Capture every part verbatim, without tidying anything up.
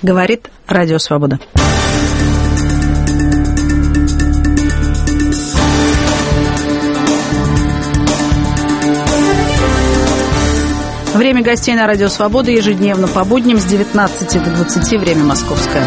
Говорит Радио Свобода. Время гостей на Радио Свобода ежедневно по будням с девятнадцати до двадцати, время московское.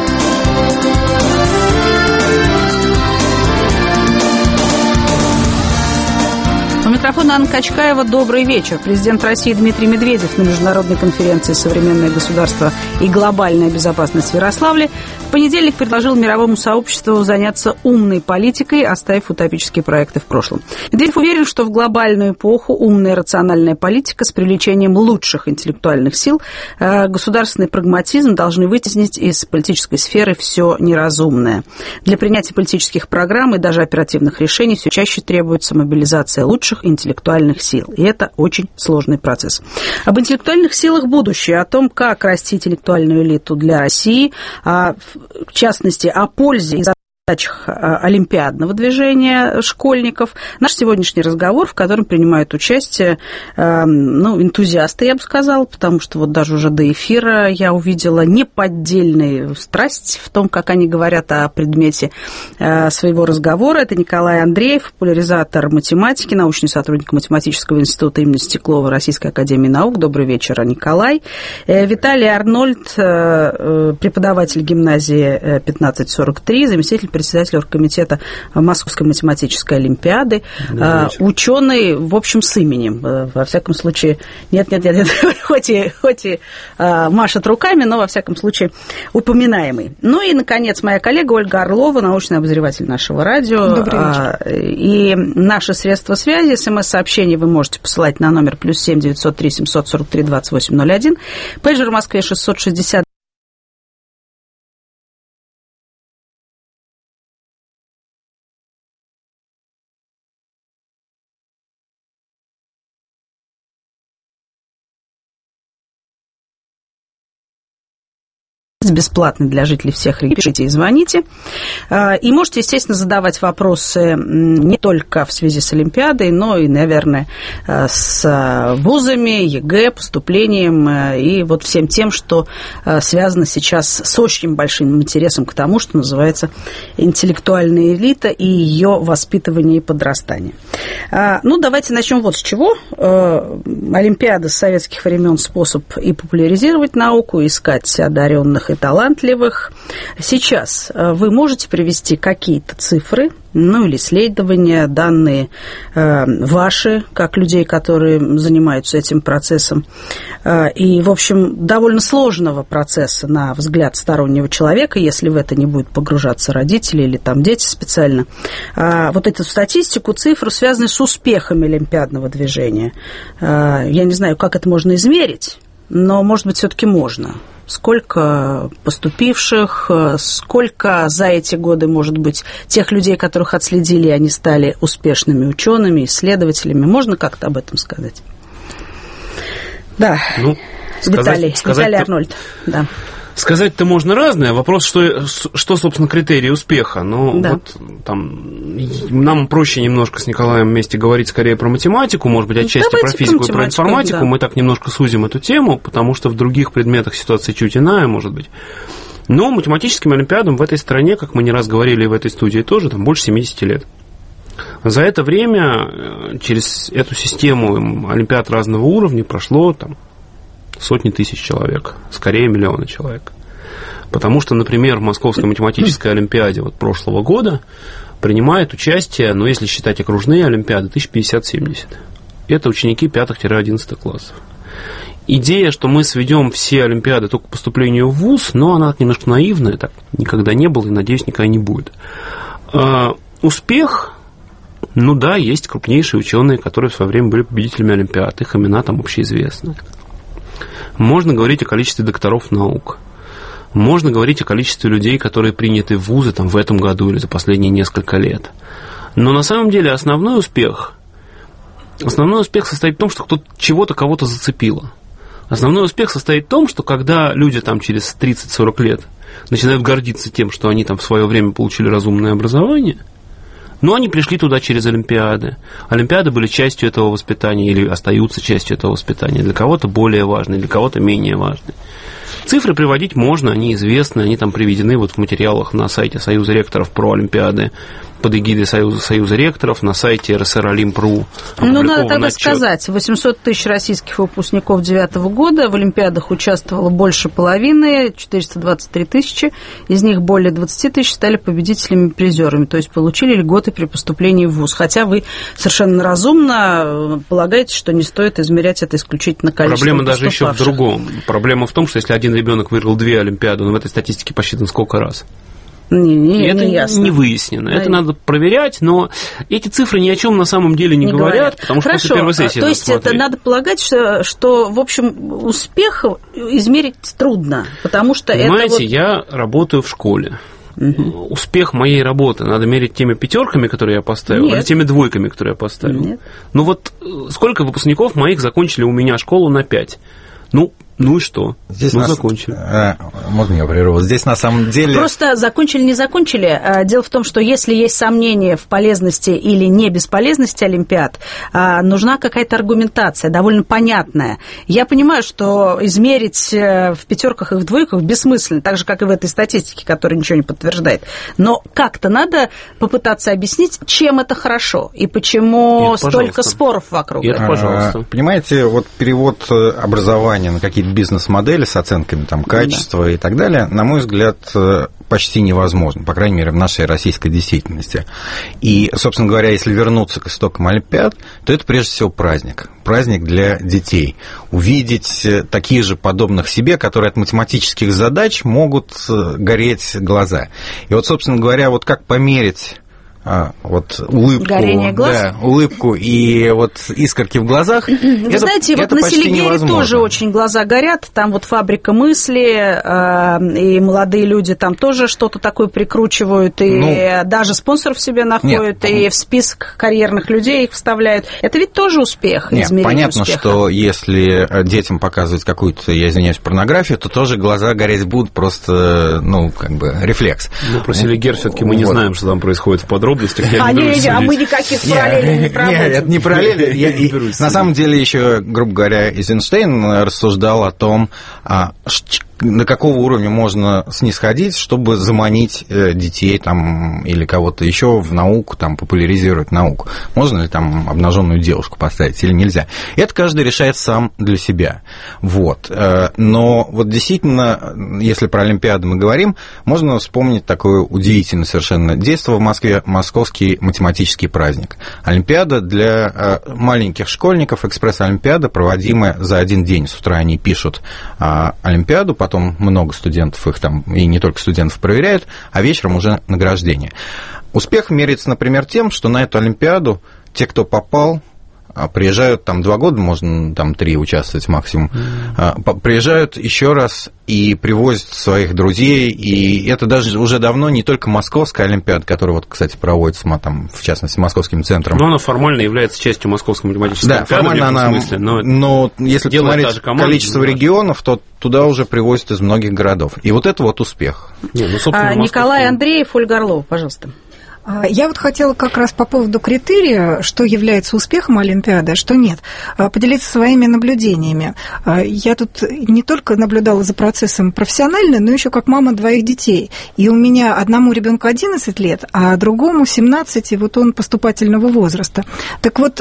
У микрофона Анна Качкаева. Добрый вечер. Президент России Дмитрий Медведев на международной конференции «Современное государство и глобальная безопасность в Ярославле» в понедельник предложил мировому сообществу заняться умной политикой, оставив утопические проекты в прошлом. Медведев уверен, что в глобальную эпоху умная рациональная политика с привлечением лучших интеллектуальных сил, государственный прагматизм должны вытеснить из политической сферы все неразумное. Для принятия политических программ и даже оперативных решений все чаще требуется мобилизация лучших интеллектуальных сил. И это очень сложный процесс. Об интеллектуальных силах будущего, о том, как расти интеллектуальную элиту для России, а в частности, о пользе и задачах олимпиадного движения школьников. Наш сегодняшний разговор, в котором принимают участие э, ну, энтузиасты, я бы сказала, потому что вот даже уже до эфира я увидела неподдельную страсть в том, как они говорят о предмете э, своего разговора. Это Николай Андреев, популяризатор математики, научный сотрудник математического института имени Стеклова Российской академии наук. Добрый вечер, Николай. Э, Виталий Арнольд, э, преподаватель гимназии пятнадцать сорок три, заместитель председатель оргкомитета Московской математической олимпиады, ученый, в общем, с именем. Во всяком случае, нет-нет-нет, хоть и, хоть и а, машет руками, но, во всяком случае, упоминаемый. Ну и, наконец, моя коллега Ольга Орлова, научный обозреватель нашего радио. Добрый вечер. А, и наши средства связи, смс-сообщения вы можете посылать на номер плюс семь девятьсот три семьсот сорок три двадцать восемь ноль один, пейджер в Москве шестьсот шестьдесят. Бесплатный для жителей всех регионов. Пишите и звоните. И можете, естественно, задавать вопросы не только в связи с Олимпиадой, но и, наверное, с вузами, ЕГЭ, поступлением и вот всем тем, что связано сейчас с очень большим интересом к тому, что называется интеллектуальная элита и ее воспитывание и подрастание. Ну, давайте начнем вот с чего. Олимпиада с советских времен способ и популяризировать науку, искать одаренных и талантливых. Сейчас вы можете привести какие-то цифры, ну или исследования, данные э, ваши, как людей, которые занимаются этим процессом, э, и, в общем, довольно сложного процесса, на взгляд стороннего человека, если в это не будут погружаться родители или там дети специально. Э, вот эту статистику, цифру, связанную с успехами олимпиадного движения. Э, я не знаю, как это можно измерить, но, может быть, все-таки можно. Сколько поступивших, сколько за эти годы, может быть, тех людей, которых отследили, они стали успешными учеными, исследователями. Можно как-то об этом сказать? Да, ну, Виталий, сказать, Виталий Арнольд, да. Сказать-то можно разное. Вопрос, что, что собственно, критерии успеха. Но да. вот там нам проще немножко с Николаем вместе говорить скорее про математику, может быть, отчасти Давайте про физику про и про информатику. Да. Мы так немножко сузим эту тему, потому что в других предметах ситуация чуть иная, может быть. Но математическим олимпиадам в этой стране, как мы не раз говорили в этой студии тоже, там больше семидесяти лет. За это время через эту систему олимпиад разного уровня прошло там сотни тысяч человек, скорее миллионы человек. Потому что, например, в Московской математической олимпиаде вот прошлого года принимает участие, ну, если считать окружные олимпиады, тысяча пятьдесят-семьдесят. Это ученики пятого-одиннадцатого классов. Идея, что мы сведем все олимпиады только к поступлению в вуз, но она немножко наивная, так никогда не было и, надеюсь, никогда не будет. А, успех, ну да, есть крупнейшие ученые, которые в свое время были победителями олимпиад, их имена там общеизвестны. Можно говорить о количестве докторов наук. Можно говорить о количестве людей, которые приняты в вузы там, в этом году или за последние несколько лет. Но на самом деле основной успех, основной успех состоит в том, что кто-то чего-то кого-то зацепило. Основной успех состоит в том, что когда люди там, через тридцать-сорок лет начинают гордиться тем, что они там, в свое время получили разумное образование, Но они пришли туда через Олимпиады. Олимпиады были частью этого воспитания или остаются частью этого воспитания. Для кого-то более важны, для кого-то менее важны. Цифры приводить можно, они известны, они там приведены вот в материалах на сайте Союза ректоров про Олимпиады под эгидой Союза, Союза ректоров, на сайте эр эс эр Олимп точка ру. Ну, надо тогда отчет. сказать, восемьсот тысяч российских выпускников девятого года, в Олимпиадах участвовало больше половины, четыреста двадцать три тысячи, из них более двадцать тысяч стали победителями и призерами, то есть получили льготы при поступлении в вуз. Хотя вы совершенно разумно полагаете, что не стоит измерять это исключительно количеством Проблема даже еще в другом. Проблема в том, что если один ребенок выиграл две Олимпиады, он в этой статистике посчитан сколько раз? Не, не, это не, ясно. не выяснено. Да. Это надо проверять, но эти цифры ни о чем на самом деле не, не говорят, говорят, потому что Хорошо. после первой сессии то есть это надо полагать, что, что, в общем, успех измерить трудно, потому что Понимаете, это вот... я работаю в школе. Угу. Успех моей работы надо мерить теми пятерками, которые я поставил, Нет. или теми двойками, которые я поставил. Нет. Ну вот сколько выпускников моих закончили у меня школу на пять? Ну, ну и что? Здесь ну, нас... закончили. А, можно я прерву? Здесь на самом деле... Просто закончили, не закончили. Дело в том, что если есть сомнения в полезности или не бесполезности Олимпиад, нужна какая-то аргументация, довольно понятная. Я понимаю, что измерить в пятерках и в двойках бессмысленно, так же, как и в этой статистике, которая ничего не подтверждает. Но как-то надо попытаться объяснить, чем это хорошо и почему Нет, столько пожалуйста. споров вокруг. Нет, пожалуйста. А, понимаете, вот перевод образования на какие-то бизнес-модели с оценками там, качества да. и так далее, на мой взгляд, почти невозможно, по крайней мере, в нашей российской действительности. И, собственно говоря, если вернуться к истокам Олимпиад, то это прежде всего праздник. Праздник для детей. Увидеть такие же подобных себе, которые от математических задач могут гореть глаза. И вот, собственно говоря, вот как померить... А, вот улыбку, горение глаз. Да, улыбку и вот искорки в глазах. Вы это, знаете, это вот на Селигере тоже очень глаза горят. Там вот фабрика мысли, э, и молодые люди там тоже что-то такое прикручивают, и ну, даже спонсоров себе находят, нет, и в список карьерных людей их вставляют. Это ведь тоже успех, нет, измерение понятно, успеха. что если детям показывать какую-то, я извиняюсь, порнографию, то тоже глаза гореть будут, просто, ну, как бы рефлекс. Ну, про Селигер все-таки мы не вот. знаем, что там происходит в подробностях. А, не, не, а мы никаких параллелей не проводим. Нет, это не параллели. Я, и, на самом деле, еще, грубо говоря, Эйзенштейн рассуждал о том, до какого уровня можно снисходить, чтобы заманить детей там, или кого-то еще в науку, там, популяризировать науку. Можно ли там обнаженную девушку поставить или нельзя? Это каждый решает сам для себя. Вот. Но вот действительно, если про Олимпиаду мы говорим, можно вспомнить такое удивительное совершенно действо в Москве, московский математический праздник. Олимпиада для маленьких школьников, экспресс-олимпиада, проводимая за один день. С утра они пишут Олимпиаду, потом много студентов их там, и не только студентов, проверяют, а вечером уже награждение. Успех меряется, например, тем, что на эту Олимпиаду те, кто попал, приезжают там два года, можно там три участвовать максимум, mm-hmm. приезжают еще раз и привозят своих друзей, и это даже уже давно не только Московская Олимпиада, которая, вот, кстати, проводится, там, в частности, Московским центром. Но она формально является частью Московской математической да, Олимпиады. Да, формально она, смысле, но, но если посмотреть команда, количество ну, регионов, то туда уже привозят из многих городов. И вот это вот успех. Не, ну, а, Николай Андреев, Ольга Орлова, пожалуйста. Я вот хотела как раз по поводу критерия, что является успехом Олимпиады, а что нет, поделиться своими наблюдениями. Я тут не только наблюдала за процессом профессионально, но еще как мама двоих детей. И у меня одному ребенку одиннадцать лет, а другому семнадцать, и вот он поступательного возраста. Так вот,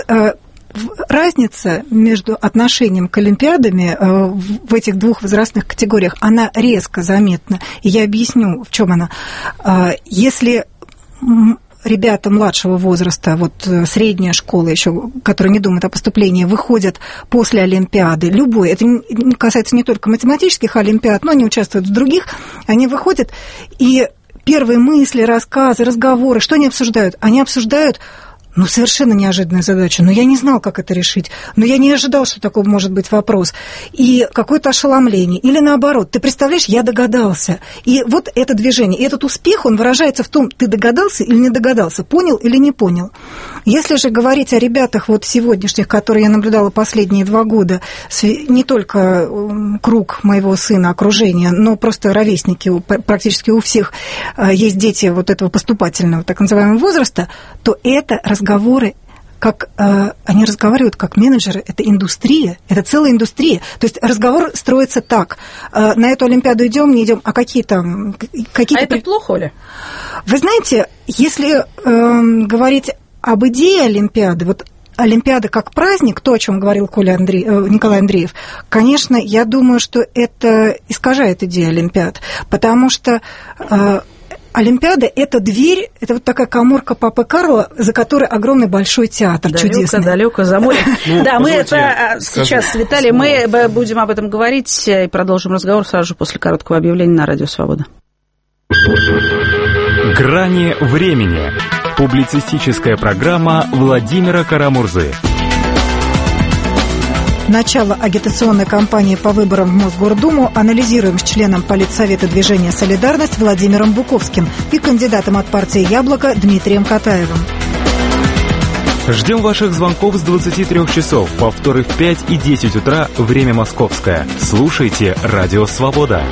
разница между отношением к Олимпиадами в этих двух возрастных категориях, она резко заметна. И я объясню, в чем она. Если ребята младшего возраста, вот средняя школа еще, которые не думают о поступлении, выходят после Олимпиады, любой, это касается не только математических Олимпиад, но они участвуют в других, они выходят, и первые мысли, рассказы, разговоры, что они обсуждают? Они обсуждают, ну, совершенно неожиданная задача, но я не знал, как это решить, но я не ожидал, что такой может быть вопрос, и какое-то ошеломление, или наоборот, ты представляешь, я догадался, и вот это движение, и этот успех, он выражается в том, ты догадался или не догадался, понял или не понял. Если же говорить о ребятах вот сегодняшних, которые я наблюдала последние два года, не только круг моего сына, окружения, но просто ровесники, практически у всех есть дети вот этого поступательного, так называемого возраста, то это разговоры, как э, они разговаривают как менеджеры, это индустрия, это целая индустрия. То есть разговор строится так: э, на эту Олимпиаду идем, не идем, а какие там... Какие-то... А это плохо, Оля? Вы знаете, если э, говорить об идее Олимпиады, вот Олимпиада как праздник, то, о чем говорил Коля Андре... Николай Андреев, конечно, я думаю, что это искажает идею Олимпиад, потому что... Э, Олимпиада – это дверь, это вот такая каморка Папы Карла, за которой огромный большой театр чудесный. Далеко, за морем. Да, мы это сейчас, Виталий, мы будем об этом говорить и продолжим разговор сразу же после короткого объявления на Радио Свобода. «Грани времени». Публицистическая программа Владимира Карамурзы. Начало агитационной кампании по выборам в Мосгордуму анализируем с членом Политсовета движения «Солидарность» Владимиром Буковским и кандидатом от партии «Яблоко» Дмитрием Катаевым. Ждем ваших звонков с двадцати трёх часов, повторы в пять и десять утра, время московское. Слушайте «Радио Свобода».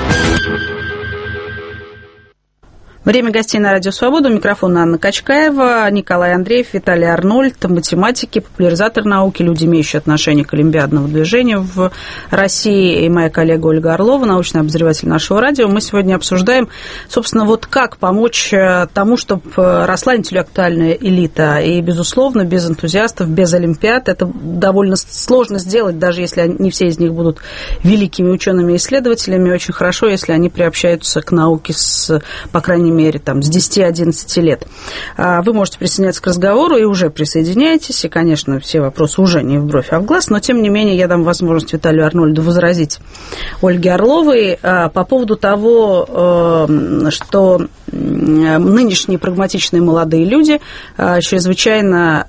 Время гостей на Радио Свобода. У микрофона Анна Качкаева, Николай Андреев, Виталий Арнольд, математики, популяризатор науки, люди, имеющие отношение к олимпиадному движению в России, и моя коллега Ольга Орлова, научный обозреватель нашего радио. Мы сегодня обсуждаем, собственно, вот как помочь тому, чтобы росла интеллектуальная элита. И, безусловно, без энтузиастов, без олимпиад это довольно сложно сделать, даже если не все из них будут великими учеными и исследователями. Очень хорошо, если они приобщаются к науке с, по крайней мере, там, с десяти-одиннадцати лет. Вы можете присоединяться к разговору и уже присоединяйтесь. И, конечно, все вопросы уже не в бровь, а в глаз. Но, тем не менее, я дам возможность Виталию Арнольду возразить Ольге Орловой по поводу того, что нынешние прагматичные молодые люди чрезвычайно,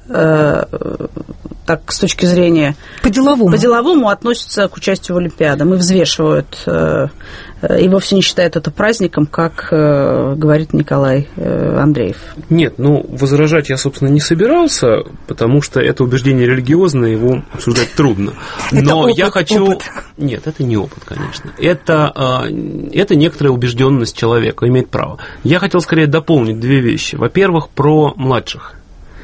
так, с точки зрения... По-деловому. По-деловому относятся к участию в Олимпиадах и взвешивают, и вовсе не считают это праздником, как говорит Николай Андреев. Нет, ну, возражать я, собственно, не собирался, потому что это убеждение религиозное, его обсуждать трудно. Но опыт, я хочу... Опыт. Нет, это не опыт, конечно. Это, это некоторая убежденность человека, имеет право. Я хотел скорее дополнить две вещи. Во-первых, про младших.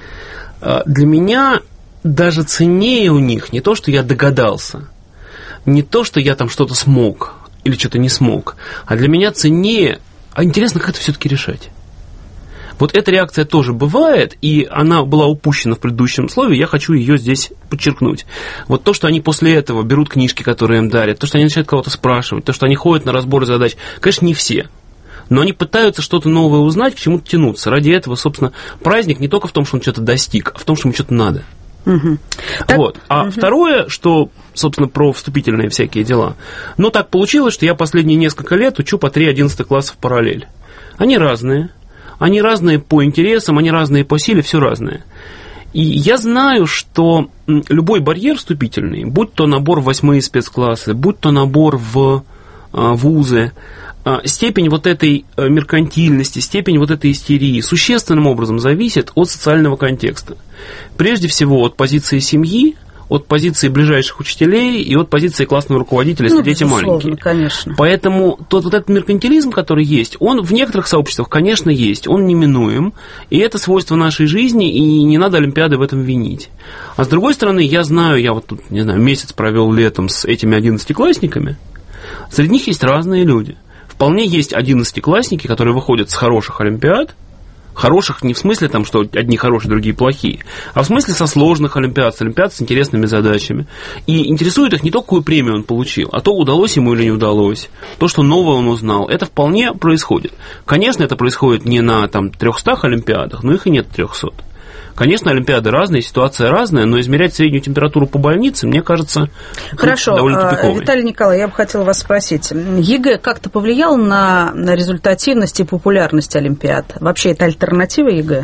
Для меня даже ценнее у них не то, что я догадался, не то, что я там что-то смог или что-то не смог, а для меня ценнее, а интересно, как это все-таки решать. Вот эта реакция тоже бывает, и она была упущена в предыдущем слове, я хочу ее здесь подчеркнуть. Вот то, что они после этого берут книжки, которые им дарят, то, что они начинают кого-то спрашивать, то, что они ходят на разборы задач, конечно, не все. Но они пытаются что-то новое узнать, к чему-то тянуться. Ради этого, собственно, праздник не только в том, что он что-то достиг, а в том, что ему что-то надо. Угу. Вот. Так, а угу. Второе, что, собственно, про вступительные всякие дела. Ну, так получилось, что я последние несколько лет учу по три одиннадцатых классов в параллель. Они разные. Они разные по интересам, они разные по силе, все разное. И я знаю, что любой барьер вступительный, будь то набор в восьмые спецклассы, будь то набор в вузы, степень вот этой меркантильности, степень вот этой истерии существенным образом зависит от социального контекста. Прежде всего от позиции семьи, от позиции ближайших учителей и от позиции классного руководителя, если ну, дети маленькие. Конечно. Поэтому тот вот этот меркантилизм, который есть, он в некоторых сообществах, конечно, есть, он неминуем, и это свойство нашей жизни, и не надо Олимпиады в этом винить. А с другой стороны, я знаю, я вот тут, не знаю, месяц провел летом с этими одиннадцатиклассниками, среди них есть разные люди. Вполне есть одиннадцатиклассники, которые выходят с хороших олимпиад, хороших не в смысле, там, что одни хорошие, другие плохие, а в смысле со сложных олимпиад, с олимпиад с интересными задачами. И интересует их не то, какую премию он получил, а то, удалось ему или не удалось, то, что новое он узнал. Это вполне происходит. Конечно, это происходит не на там, трехстах олимпиадах, но их и нет трехсот. Конечно, олимпиады разные, ситуация разная, но измерять среднюю температуру по больнице, мне кажется, Хорошо. довольно тупиковой. Виталий Николаевич, я бы хотела вас спросить. ЕГЭ как-то повлиял на, на результативность и популярность олимпиад? Вообще, это альтернатива ЕГЭ?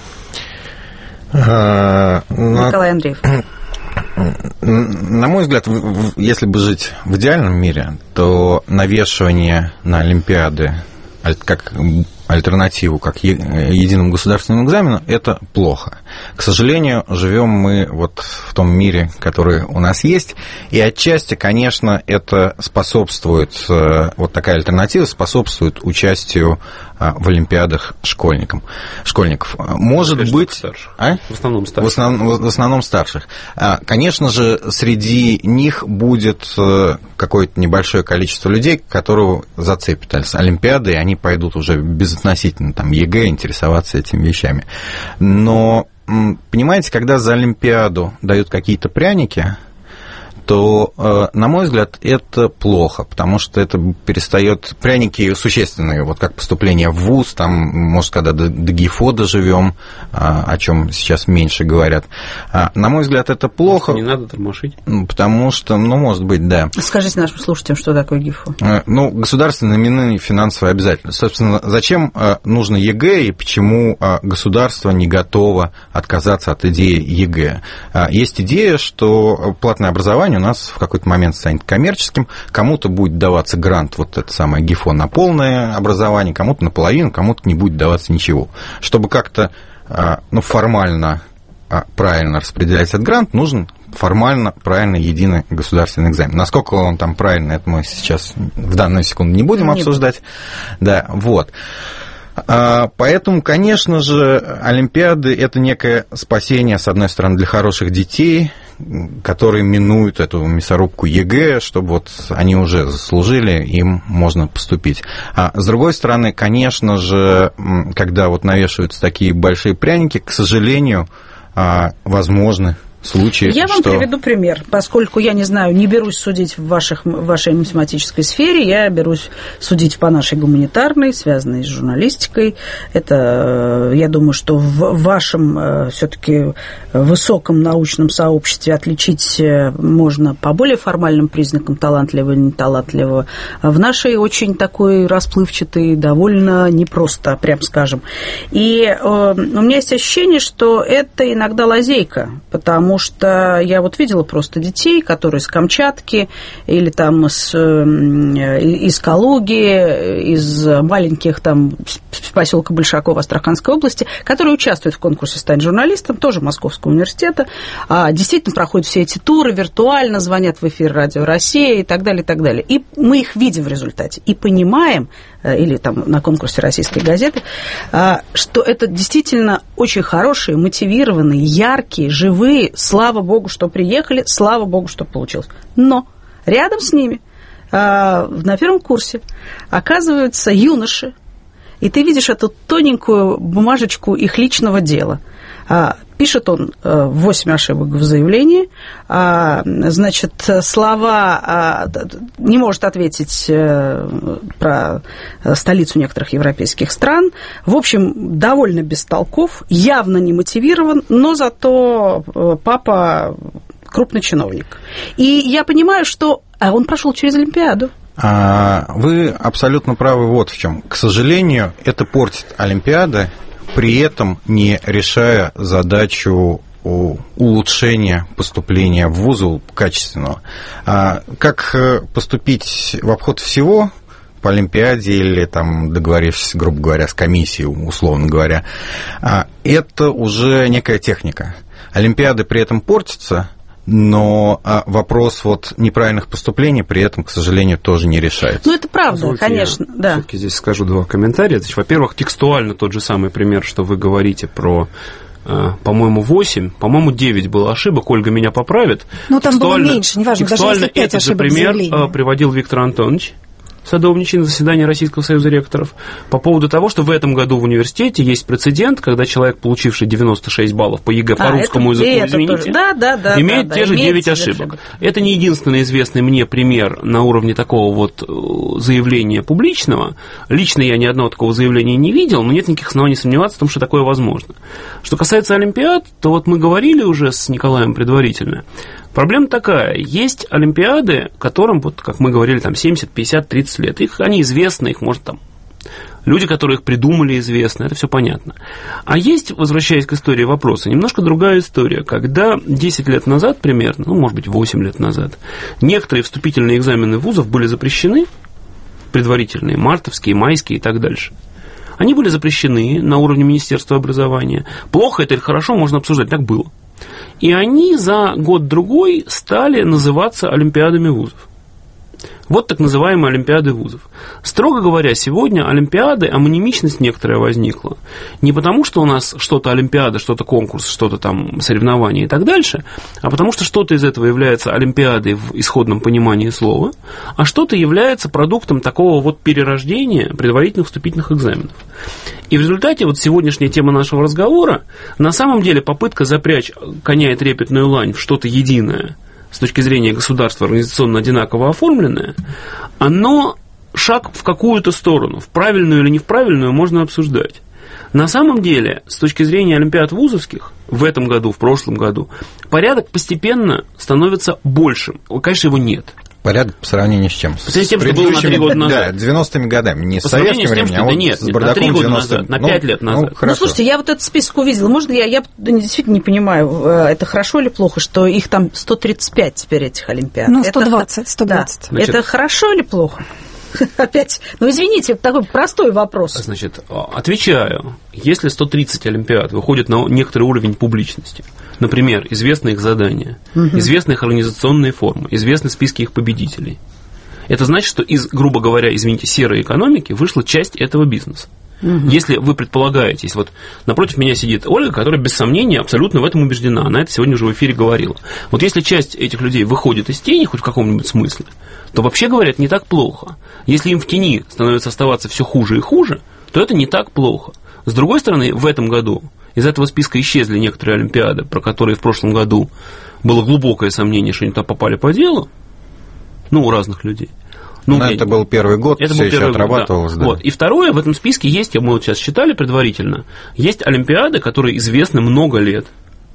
А, Николай Андреев. На мой взгляд, если бы жить в идеальном мире, то навешивание на олимпиады как альтернативу, как единому государственному экзамену, это плохо. К сожалению, живем мы вот в том мире, который у нас есть, и отчасти, конечно, это способствует, вот такая альтернатива способствует участию в олимпиадах школьникам, школьников. Может Конечно, быть... А? В основном старших. В основном, в основном старших. Конечно же, среди них будет какое-то небольшое количество людей, которые зацепят олимпиады, и они пойдут уже безотносительно там, ЕГЭ интересоваться этими вещами. Но, понимаете, когда за олимпиаду дают какие-то пряники, то, на мой взгляд, это плохо, потому что это перестает... Пряники существенные, вот как поступление в вуз, там, может, когда до, до ГИФО доживем, о чем сейчас меньше говорят. На мой взгляд, это плохо. Не надо тормошить. Потому что, ну, может быть, да. Скажите нашим слушателям, что такое ГИФО. Ну, государственные именные финансовые обязательства. Собственно, зачем нужно ЕГЭ и почему государство не готово отказаться от идеи ЕГЭ? Есть идея, что платное образование у нас в какой-то момент станет коммерческим, кому-то будет даваться грант, вот это самое ГИФО, на полное образование, кому-то наполовину, кому-то не будет даваться ничего. Чтобы как-то, ну, формально правильно распределять этот грант, нужен формально правильно единый государственный экзамен. Насколько он там правильно, это мы сейчас в данную секунду не будем не обсуждать. Да, вот. Поэтому, конечно же, олимпиады – это некое спасение, с одной стороны, для хороших детей, которые минуют эту мясорубку ЕГЭ, чтобы вот они уже заслужили, им можно поступить. А с другой стороны, конечно же, когда вот навешиваются такие большие пряники, к сожалению, возможны случаи. Я вам что... приведу пример, поскольку я не знаю, не берусь судить в, ваших, в вашей математической сфере, я берусь судить по нашей гуманитарной, связанной с журналистикой. Это, я думаю, что в вашем все-таки высоком научном сообществе отличить можно по более формальным признакам талантливого и неталантливого. В нашей очень такой расплывчатой, довольно непросто, прям скажем. И э, у меня есть ощущение, что это иногда лазейка, потому что я вот видела просто детей, которые с Камчатки или там с, из Калуги, из маленьких там поселка Большакова Астраханской области, которые участвуют в конкурсе «Стать журналистом», тоже Московского университета, действительно проходят все эти туры виртуально, звонят в эфир Радио Россия и так далее, и так далее. И мы их видим в результате и понимаем, или там на конкурсе «Российской газеты», что это действительно очень хорошие, мотивированные, яркие, живые, слава богу, что приехали, слава богу, что получилось. Но рядом с ними на первом курсе оказываются юноши, и ты видишь эту тоненькую бумажечку их личного дела. Пишет он восемь ошибок в заявлении, значит, слова не может ответить про столицу некоторых европейских стран. В общем, довольно бестолков, явно не мотивирован, но зато папа крупный чиновник. И я понимаю, что он прошел через Олимпиаду. Вы абсолютно правы вот в чем. К сожалению, это портит Олимпиады, при этом не решая задачу улучшения поступления в вузы качественного. Как поступить в обход всего по Олимпиаде или там, договорившись, грубо говоря, с комиссией, условно говоря, это уже некая техника. Олимпиады при этом портятся, но вопрос вот неправильных поступлений при этом, к сожалению, тоже не решается. Ну, это правда, Позвольте, конечно, я да. Все-таки здесь скажу два комментария. Значит, во-первых, текстуально тот же самый пример, что вы говорите про, по-моему, восемь, по-моему, девять было ошибок, Ольга меня поправит. Ну, там было меньше, неважно, даже если пять этот ошибок же пример заявления. Приводил Виктор Антонович Садовничий на заседании Российского союза ректоров по поводу того, что в этом году в университете есть прецедент, когда человек, получивший девяносто шесть баллов по ЕГЭ по а, русскому это, языку, извините, да, да, да, имеет да, те да, же имеет девять ошибок. ошибок. Это не единственный известный мне пример на уровне такого вот заявления публичного. Лично я ни одного такого заявления не видел, но нет никаких оснований сомневаться в том, что такое возможно. Что касается Олимпиад, то вот мы говорили уже с Николаем предварительно. Проблема такая, есть олимпиады, которым, вот, как мы говорили, там семьдесят, пятьдесят, тридцать лет. Их, они известны, их, может, там люди, которые их придумали, известны, это все понятно. А есть, возвращаясь к истории вопроса, немножко другая история, когда десять лет назад примерно, ну, может быть, восемь лет назад, некоторые вступительные экзамены вузов были запрещены, предварительные, мартовские, майские и так дальше. Они были запрещены на уровне Министерства образования. Плохо это или хорошо, можно обсуждать, так было. И они за год-другой стали называться олимпиадами вузов. Вот так называемые олимпиады вузов. Строго говоря, сегодня олимпиады, амонимичность некоторая возникла. Не потому, что у нас что-то олимпиада, что-то конкурс, что-то там соревнование и так дальше, а потому что что-то из этого является олимпиадой в исходном понимании слова, а что-то является продуктом такого вот перерождения предварительных вступительных экзаменов. И в результате вот сегодняшняя тема нашего разговора на самом деле попытка запрячь коня и трепетную лань в что-то единое, с точки зрения государства организационно одинаково оформленное, оно шаг в какую-то сторону, в правильную или не в правильную, можно обсуждать. На самом деле, с точки зрения олимпиад вузовских, в этом году, в прошлом году, порядок постепенно становится большим. Конечно, его нет. Порядок по сравнению с чем? С тем, что было на три года назад. Да, девяностыми годами, не по с советским временем, а вот нет, с бардаком на три года девяностых. назад, на пять ну, лет назад. Ну, ну, слушайте, я вот этот список увидела. Можно я, я действительно не понимаю, это хорошо или плохо, что их там сто тридцать пять теперь, этих олимпиад? Ну, сто двадцать. сто двадцать. Да. Значит, это хорошо или плохо? Опять, ну извините, это такой простой вопрос. Значит, отвечаю, если сто тридцать олимпиад выходят на некоторый уровень публичности, например, известны их задания, угу. известны их организационные формы, известны списки их победителей, это значит, что из, грубо говоря, извините, серой экономики вышла часть этого бизнеса. Угу. Если вы предполагаете, вот напротив меня сидит Ольга, которая без сомнения абсолютно в этом убеждена, она это сегодня уже в эфире говорила. Вот если часть этих людей выходит из тени хоть в каком-нибудь смысле, то вообще говоря, это не так плохо. Если им в тени становится оставаться все хуже и хуже, то это не так плохо. С другой стороны, в этом году из этого списка исчезли некоторые олимпиады, про которые в прошлом году было глубокое сомнение, что они там попали по делу, ну, у разных людей. Ну, Но это был первый год, это все был еще отрабатывалось. Год, да. Да. Вот. И второе, в этом списке есть, мы вот сейчас считали предварительно, есть олимпиады, которые известны много лет.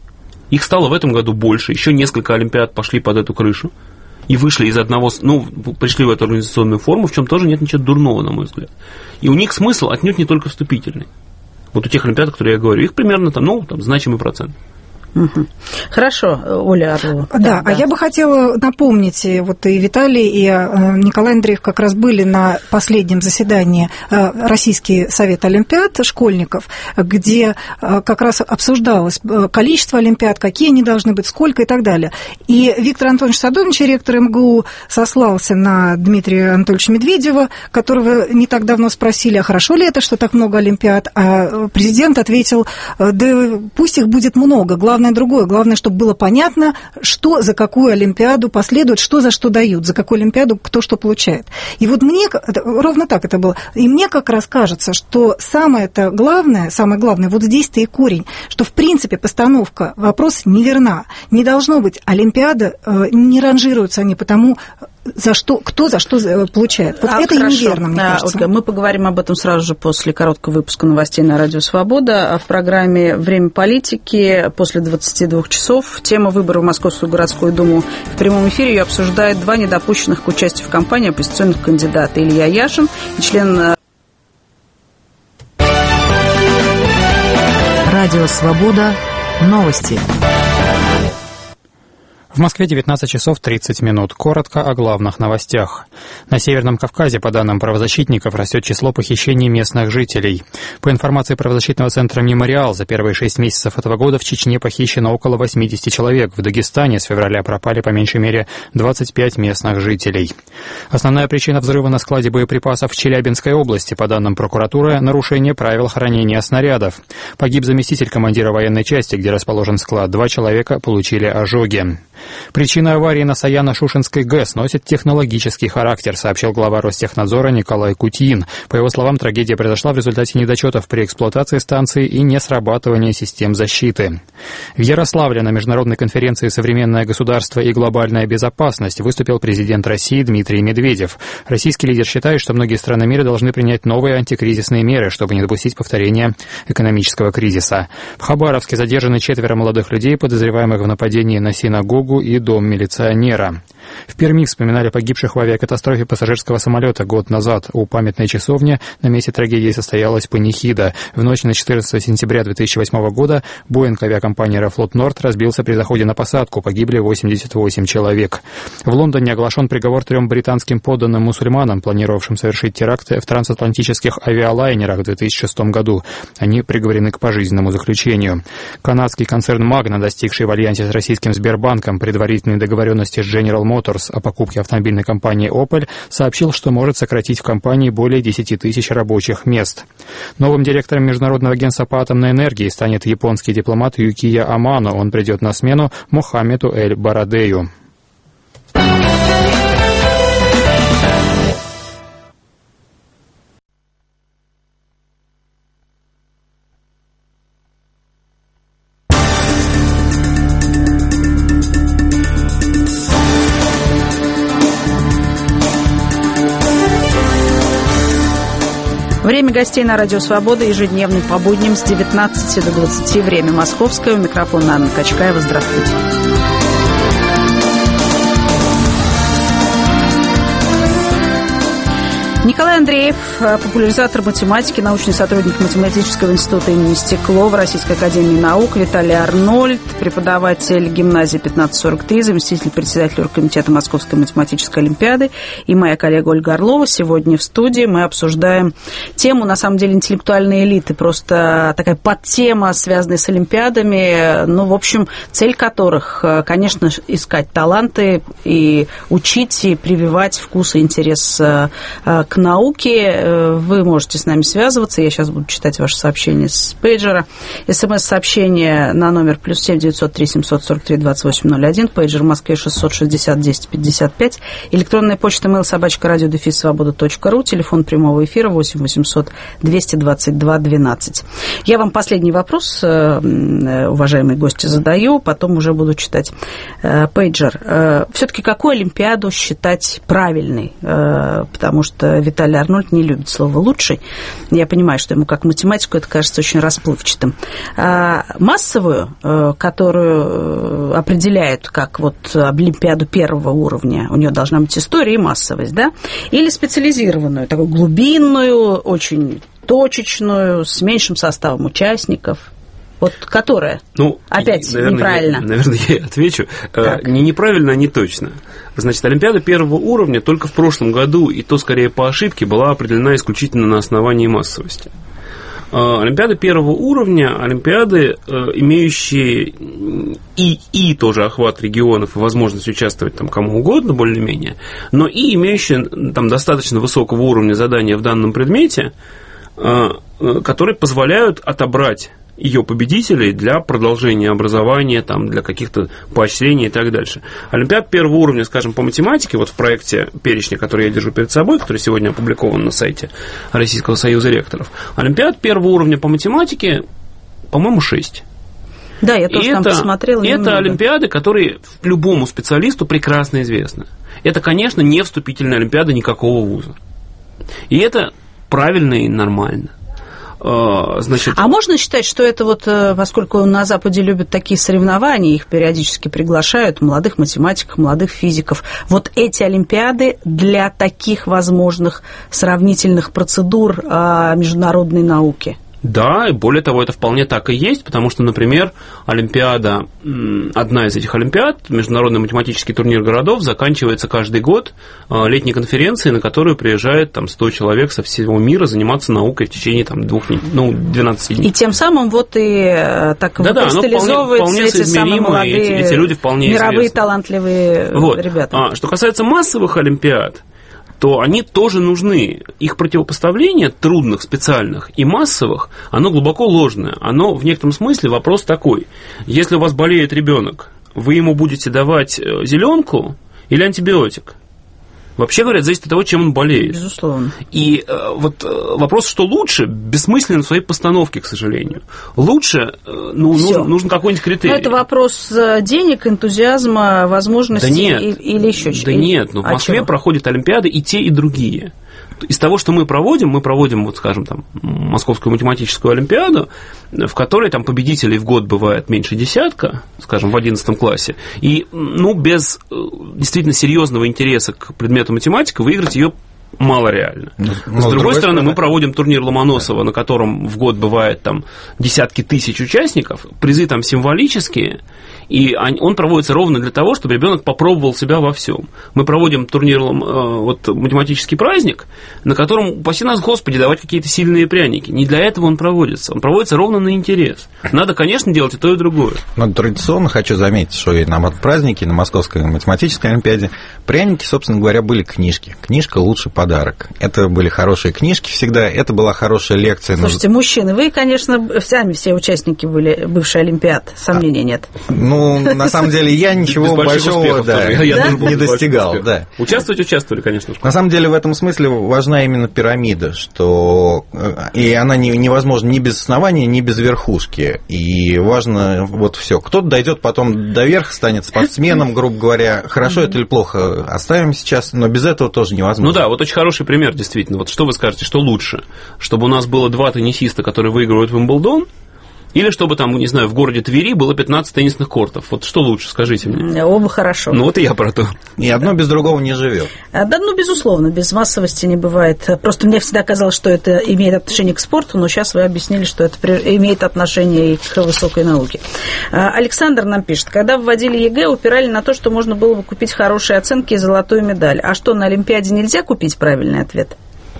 Их стало в этом году больше, еще несколько олимпиад пошли под эту крышу и вышли из одного, ну, пришли в эту организационную форму, в чем тоже нет ничего дурного, на мой взгляд. И у них смысл отнюдь не только вступительный. Вот у тех олимпиад, которые я говорю, их примерно там, ну, там, значимый процент. Угу. Хорошо, Оля Орлова. Да, да, а я бы хотела напомнить, вот и Виталий, и Николай Андреев как раз были на последнем заседании Российский совет олимпиад школьников, где как раз обсуждалось количество олимпиад, какие они должны быть, сколько и так далее. И Виктор Антонович Садовнич, ректор эм гэ у, сослался на Дмитрия Анатольевича Медведева, которого не так давно спросили, а хорошо ли это, что так много олимпиад, а президент ответил, да пусть их будет много, главное другое. Главное, чтобы было понятно, что за какую олимпиаду последует, что за что дают, за какую олимпиаду кто что получает. И вот мне, ровно так это было, и мне как раз кажется, что самое-то главное, самое главное, вот здесь-то и корень, что в принципе постановка вопроса неверна. Не должно быть олимпиада, не ранжируются они потому, за что, кто за что получает. Вот а, это хорошо. неверно, мне а, кажется. Ольга, мы поговорим об этом сразу же после короткого выпуска новостей на Радио Свобода. В программе «Время политики» после двадцати двух часов тема выбора в Московскую городскую думу. В прямом эфире ее обсуждают два недопущенных к участию в кампании оппозиционных кандидата: Илья Яшин и член Радио Свобода. Новости. В Москве девятнадцать часов тридцать минут. Коротко о главных новостях. На Северном Кавказе, по данным правозащитников, растет число похищений местных жителей. По информации правозащитного центра «Мемориал», за первые шесть месяцев этого года в Чечне похищено около восьмидесяти человек. В Дагестане с февраля пропали по меньшей мере двадцать пять местных жителей. Основная причина взрыва на складе боеприпасов в Челябинской области, по данным прокуратуры, нарушение правил хранения снарядов. Погиб заместитель командира военной части, где расположен склад. Два человека получили ожоги. Причина аварии на Саяно-Шушенской ГЭС носит технологический характер, сообщил глава Ростехнадзора Николай Кутьин. По его словам, трагедия произошла в результате недочетов при эксплуатации станции и несрабатывания систем защиты. В Ярославле на международной конференции «Современное государство и глобальная безопасность» выступил президент России Дмитрий Медведев. Российский лидер считает, что многие страны мира должны принять новые антикризисные меры, чтобы не допустить повторения экономического кризиса. В Хабаровске задержаны четверо молодых людей, подозреваемых в нападении на синагогу синагогу и дом милиционера. В Перми вспоминали погибших в авиакатастрофе пассажирского самолета год назад. У памятной часовни на месте трагедии состоялась панихида. В ночь на четырнадцатое сентября две тысячи восьмого года Боинг авиакомпании «Аэрофлот Норд» разбился при заходе на посадку. Погибли восемьдесят восемь человек. В Лондоне оглашен приговор трем британским подданным мусульманам, планировавшим совершить теракты в трансатлантических авиалайнерах в две тысячи шестом году. Они приговорены к пожизненному заключению. Канадский концерн «Магна», достигший в альянсе с российским Сбербанком предварительной договоренности с General Motors о покупке автомобильной компании Opel, сообщил, что может сократить в компании более десять тысяч рабочих мест. Новым директором Международного агентства по атомной энергии станет японский дипломат Юкия Амано. Он придет на смену Мохаммеду Эль-Барадею. Время гостей на Радио Свобода ежедневный по будням с девятнадцати до двадцати. Время московское. У микрофона Анна Качкаева. Здравствуйте. Николай Андреев, популяризатор математики, научный сотрудник Математического института имени Стеклова, Российской академии наук. Виталий Арнольд, преподаватель гимназии пятнадцать сорок три, заместитель председателя оргкомитета Московской математической олимпиады. И моя коллега Ольга Орлова. Сегодня в студии мы обсуждаем тему, на самом деле, интеллектуальной элиты. Просто такая подтема, связанная с олимпиадами. Ну, в общем, цель которых, конечно, искать таланты и учить, и прививать вкус и интерес к к науке. Вы можете с нами связываться. Я сейчас буду читать ваши сообщения с пейджера. СМС-сообщение на номер плюс семь девятьсот три семьсот сорок три двадцать восемь ноль один. Пейджер в Москве шестьсот шестьдесят десять пятьдесят пять. Электронная почта mail собачка радио дефис свобода точка ру. Телефон прямого эфира восемь восемьсот двести двадцать два двенадцать. Я вам последний вопрос, уважаемые гости, задаю. Потом уже буду читать пейджер. Все-таки какую олимпиаду считать правильной? Потому что Виталий Арнольд не любит слово «лучший». Я понимаю, что ему как математику это кажется очень расплывчатым. А массовую, которую определяют как вот олимпиаду первого уровня, у нее должна быть история и массовость, да? Или специализированную, такую глубинную, очень точечную, с меньшим составом участников? Вот которая? Ну, опять наверное, неправильно. Я, наверное, я отвечу. Так. Не неправильно, а не точно. Значит, олимпиада первого уровня только в прошлом году, и то скорее по ошибке, была определена исключительно на основании массовости. Олимпиады первого уровня, олимпиады, имеющие и, и тоже охват регионов и возможность участвовать там кому угодно более-менее, но и имеющие там достаточно высокого уровня задания в данном предмете, которые позволяют отобрать ее победителей для продолжения образования, там, для каких-то поощрений и так дальше. Олимпиад первого уровня, скажем, по математике, вот в проекте перечня, который я держу перед собой, который сегодня опубликован на сайте Российского союза ректоров, олимпиад первого уровня по математике, по-моему, шесть. Да, я тоже и там это, посмотрела. Это немного. Олимпиады, которые любому специалисту прекрасно известны. Это, конечно, не вступительная олимпиада никакого вуза. И это правильно и нормально. Значит... А можно считать, что это вот, поскольку на Западе любят такие соревнования, их периодически приглашают, молодых математиков, молодых физиков, вот эти олимпиады для таких возможных сравнительных процедур международной науки? Да, и более того, это вполне так и есть, потому что, например, Олимпиада, одна из этих Олимпиад, Международный математический турнир городов, заканчивается каждый год летней конференцией, на которую приезжает там сто человек со всего мира заниматься наукой в течение там, двух, ну, двенадцати дней. И тем самым вот и так да, кристаллизовываются эти самые молодые, эти, эти люди вполне мировые известны. Талантливые вот. ребята. А, что касается массовых Олимпиад, то они тоже нужны. Их противопоставление трудных, специальных и массовых, оно глубоко ложное. Оно в некотором смысле вопрос такой. Если у вас болеет ребенок, вы ему будете давать зеленку или антибиотик? Вообще говоря, зависит от того, чем он болеет. Безусловно. И э, вот э, вопрос, что лучше, бессмысленно в своей постановке, к сожалению. Лучше, э, ну, нужен, нужен какой-нибудь критерий. Но это вопрос денег, энтузиазма, возможностей да нет, или еще что-то? Да нет, но в Москве чего? проходят олимпиады и те, и другие. из того, что мы проводим, мы проводим, вот, скажем, там, Московскую математическую олимпиаду, в которой там победителей в год бывает меньше десятка, скажем, в одиннадцатом классе, и, ну, без действительно серьезного интереса к предмету математика выиграть ее мало реально. Но, С другой, другой стороны, стороны, мы проводим турнир Ломоносова, да. на котором в год бывает там десятки тысяч участников, призы там символические, и он проводится ровно для того, чтобы ребенок попробовал себя во всем. Мы проводим турнир, вот, математический праздник, на котором, упаси нас, Господи, давать какие-то сильные пряники. Не для этого он проводится. Он проводится ровно на интерес. Надо, конечно, делать и то, и другое. Но традиционно хочу заметить, что и на празднике, на Московской математической олимпиаде пряники, собственно говоря, были книжки. Книжка лучше подарок. Это были хорошие книжки всегда, это была хорошая лекция. Слушайте, мужчины, вы, конечно, сами все участники были бывшей олимпиады, сомнений а, нет. Ну, на самом деле, я ничего большого да, я да? не достигал. Да. Участвовать участвовали, конечно. На самом деле, в этом смысле важна именно пирамида, что и она не, невозможна ни без основания, ни без верхушки. И важно вот все. Кто-то дойдет потом до верха, станет спортсменом, грубо говоря. Хорошо это или плохо, оставим сейчас, но без этого тоже невозможно. Ну да, вот очень хороший пример, действительно. Вот что вы скажете, что лучше? Чтобы у нас было два теннисиста, которые выигрывают Уимблдон, или чтобы там, не знаю, в городе Твери было пятнадцать теннисных кортов? Вот что лучше, скажите мне. Оба хорошо. Ну вот и я про то. И одно без другого не живет. Да, ну, безусловно, без массовости не бывает. Просто мне всегда казалось, что это имеет отношение к спорту, но сейчас вы объяснили, что это имеет отношение и к высокой науке. Александр нам пишет, когда вводили ЕГЭ, упирали на то, что можно было бы купить хорошие оценки и золотую медаль. А что, на Олимпиаде нельзя купить правильный ответ?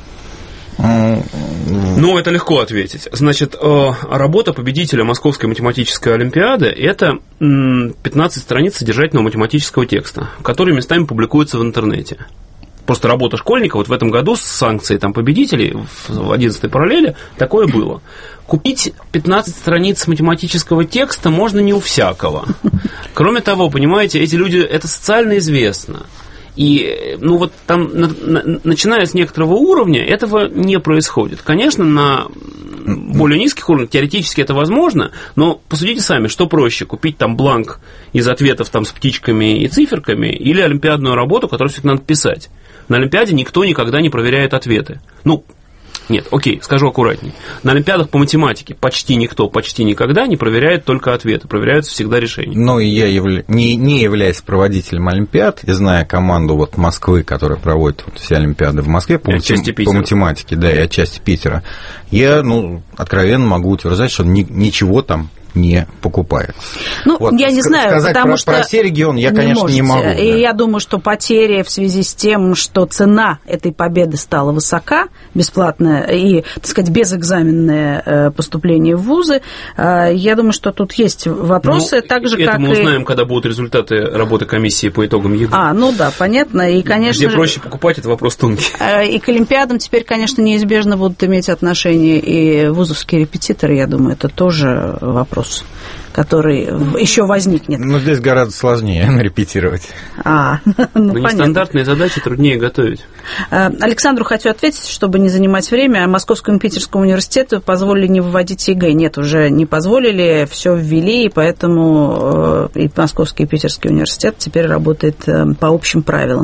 Ну, это легко ответить. Значит, работа победителя Московской математической олимпиады – это пятнадцать страниц содержательного математического текста, который местами публикуется в интернете. Просто работа школьника вот в этом году с санкцией там, победителей в одиннадцатой параллели такое было. Купить пятнадцать страниц математического текста можно не у всякого. Кроме того, понимаете, эти люди – это социально известно. И, ну, вот там, на, на, начиная с некоторого уровня, этого не происходит. Конечно, на более низких уровнях теоретически это возможно, но посудите сами, что проще, купить там бланк из ответов там, с птичками и циферками или олимпиадную работу, которую все-таки надо писать. На Олимпиаде никто никогда не проверяет ответы. Ну, нет, окей, скажу аккуратнее. На Олимпиадах по математике почти никто, почти никогда не проверяет только ответы, проверяются всегда решения. Ну, и я явля... не, не являюсь проводителем Олимпиад, и зная команду вот Москвы, которая проводит вот все Олимпиады в Москве по, матем... по математике, да, и отчасти Питера, я, ну, откровенно могу утверждать, что ни, ничего там не покупают. Ну, вот, я не знаю, сказать потому про, что... про все регионы я, не конечно, можете. не могу. Да. И я думаю, что потери в связи с тем, что цена этой победы стала высока, бесплатная и, так сказать, безэкзаменное поступление в вузы, я думаю, что тут есть вопросы, ну, так же, это как мы и... узнаем, когда будут результаты работы комиссии по итогам ЕГЭ. А, ну да, понятно. И, конечно, где проще покупать, это вопрос тонкий. И к Олимпиадам теперь, конечно, неизбежно будут иметь отношение и вузовские репетиторы, я думаю, это тоже вопрос, который еще возникнет. Ну, здесь гораздо сложнее репетировать. А, ну, Но нестандартные задачи труднее готовить. Александру хочу ответить, чтобы не занимать время. Московскому и Питерскому университету позволили не вводить ЕГЭ. Нет, уже не позволили, все ввели, и поэтому и Московский и Питерский университет теперь работает по общим правилам.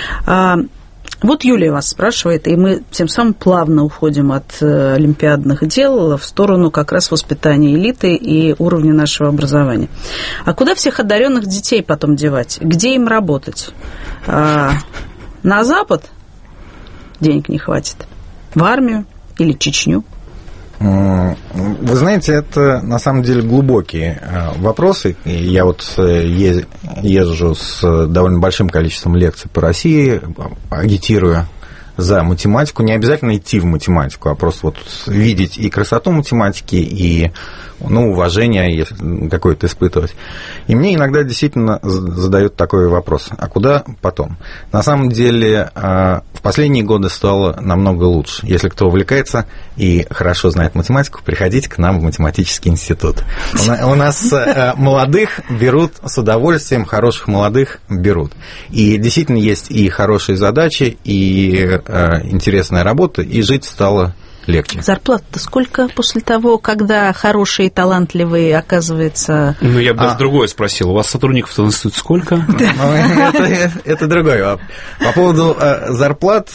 Вот Юлия вас спрашивает, и мы тем самым плавно уходим от олимпиадных дел в сторону как раз воспитания элиты и уровня нашего образования. А куда всех одаренных детей потом девать? Где им работать? А, на Запад денег не хватит? В армию или Чечню? Вы знаете, это на самом деле глубокие вопросы. Я вот езжу с довольно большим количеством лекций по России, агитирую за математику. Не обязательно идти в математику, а просто вот видеть и красоту математики, и ну, уважение какое-то испытывать. И мне иногда действительно задают такой вопрос, а куда потом? На самом деле в последние годы стало намного лучше. Если кто увлекается и хорошо знает математику, приходите к нам в математический институт. У нас молодых берут с удовольствием, хороших молодых берут. И действительно есть и хорошие задачи, и интересная работа, и жить стало легче. Зарплата-то сколько после того, когда хорошие и талантливые, оказывается... Ну, я бы даже а... другое спросил. У вас сотрудников в институте сколько? Это другое. По поводу зарплат,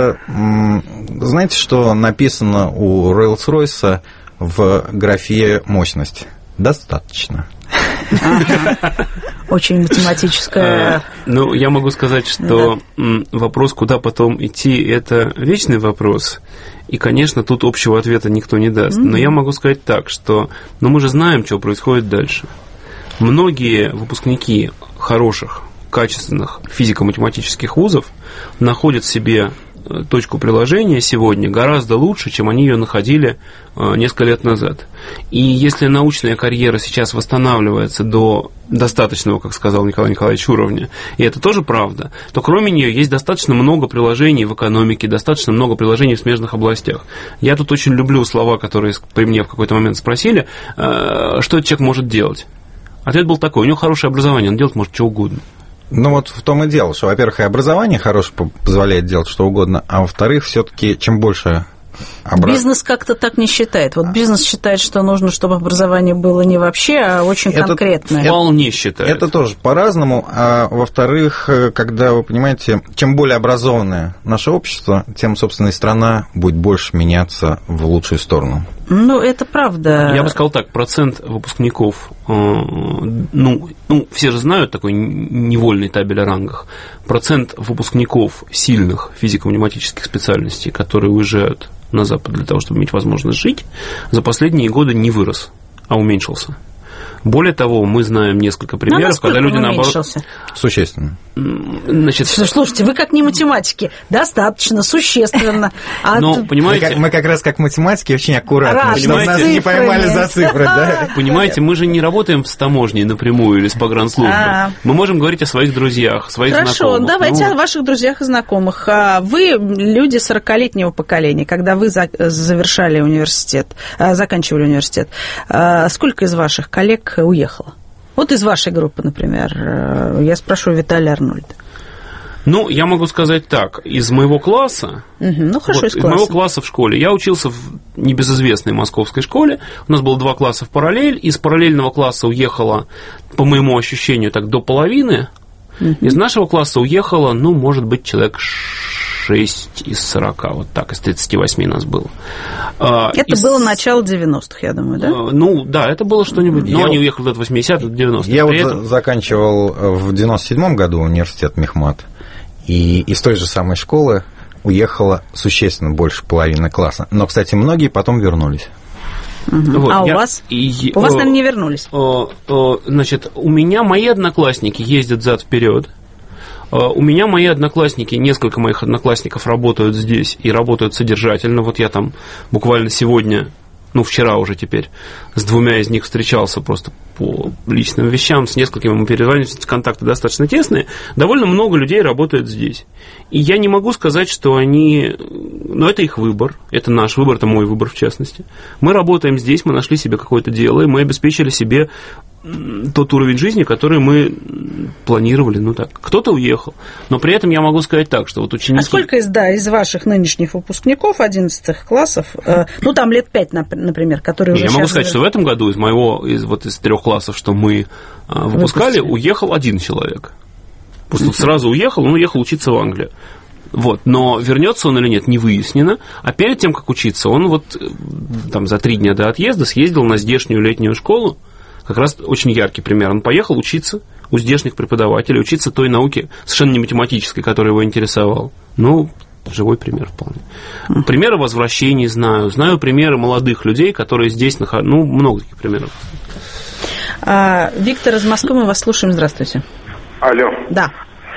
знаете, что написано у Rolls-Royce в графе «мощность»? Достаточно. Ага. Очень математическая... Ну, я могу сказать, что да. вопрос, куда потом идти, это вечный вопрос. И, конечно, тут общего ответа никто не даст. Mm-hmm. Но я могу сказать так, что ну, мы же знаем, что происходит дальше. Многие выпускники хороших, качественных физико-математических вузов находят себе точку приложения сегодня гораздо лучше, чем они ее находили несколько лет назад. И если научная карьера сейчас восстанавливается до достаточного, как сказал Николай Николаевич, уровня, и это тоже правда, то кроме нее есть достаточно много приложений в экономике, достаточно много приложений в смежных областях. Я тут очень люблю слова, которые при мне в какой-то момент спросили, что этот человек может делать. Ответ был такой: у него хорошее образование, он делать может что угодно. Ну вот в том и дело, что, во-первых, и образование хорошее позволяет делать что угодно, а во-вторых, все-таки чем больше... Образ... Бизнес как-то так не считает. Вот бизнес считает, что нужно, чтобы образование было не вообще, а очень это, конкретное. Вполне считает. Это тоже по-разному. А во-вторых, когда вы понимаете, чем более образованное наше общество, тем, собственно, и страна будет больше меняться в лучшую сторону. Ну, это правда. Я бы сказал так, процент выпускников, ну, ну все же знают такой невольный табель о рангах, процент выпускников сильных физико-математических специальностей, которые уезжают на Запад для того, чтобы иметь возможность жить, за последние годы не вырос, а уменьшился. Более того, мы знаем несколько примеров, когда люди наоборот... Существенно. Значит... Слушайте, вы как не математики, достаточно, существенно. А Но, тут... понимаете... мы, как, мы как раз как математики очень аккуратны, чтобы нас не поймали за цифры. Да? Понимаете, мы же не работаем с таможней напрямую или с погранслужбой. А... Мы можем говорить о своих друзьях, своих Хорошо, знакомых. Хорошо, давайте ну... о ваших друзьях и знакомых. Вы люди сорокалетнего поколения, когда вы завершали университет, заканчивали университет. Сколько из ваших коллег уехала? Вот из вашей группы, например, я спрошу Виталия Арнольда. Ну, я могу сказать так, из моего класса, угу, ну, хорошо, вот, из, из моего класса в школе, я учился в небезызвестной московской школе, у нас было два класса в параллель, из параллельного класса уехало, по моему ощущению, так до половины, угу. Из нашего класса уехало, ну, может быть, человек шесть из сорока, вот так, из тридцати восьми нас было. Это из... было начало девяностых, я думаю, да? Ну, да, это было что-нибудь, но я... они уехали в восьмидесятых, девяностых. Я вот этом... заканчивал в девяносто седьмом году университет Мехмат, и из той же самой школы уехало существенно больше половины класса. Но, кстати, многие потом вернулись. Угу. Вот, а я... у вас? И... У вас, наверное, не вернулись? Значит, у меня мои одноклассники ездят взад-вперед. У меня мои одноклассники, несколько моих одноклассников работают здесь и работают содержательно. Вот я там буквально сегодня, ну, вчера уже теперь, с двумя из них встречался просто по личным вещам, с несколькими мы перезванивались, контакты достаточно тесные. Довольно много людей работает здесь. И я не могу сказать, что они... Ну, это их выбор, это наш выбор, это мой выбор в частности. Мы работаем здесь, мы нашли себе какое-то дело, и мы обеспечили себе тот уровень жизни, который мы планировали, ну так, кто-то уехал, но при этом я могу сказать так, что вот ученики... А сколько из, да, из ваших нынешних выпускников одиннадцатых классов, э, ну там лет пять, например, которые уже... Я могу сказать, что в этом году из моего, из, вот из трех классов, что мы э, выпускали, Выпустили. уехал один человек. Просто сразу уехал, он уехал учиться в Англию. Вот, но вернется он или нет, не выяснено. А перед тем, как учиться, он вот там за три дня до отъезда съездил на здешнюю летнюю школу. Как раз очень яркий пример. Он поехал учиться у здешних преподавателей, учиться той науке, совершенно не математической, которая его интересовала. Ну, живой пример вполне. Примеры возвращений знаю. Знаю примеры молодых людей, которые здесь находятся. Ну, много таких примеров. А, Виктор из Москвы, мы вас слушаем. Здравствуйте. Алло. Да.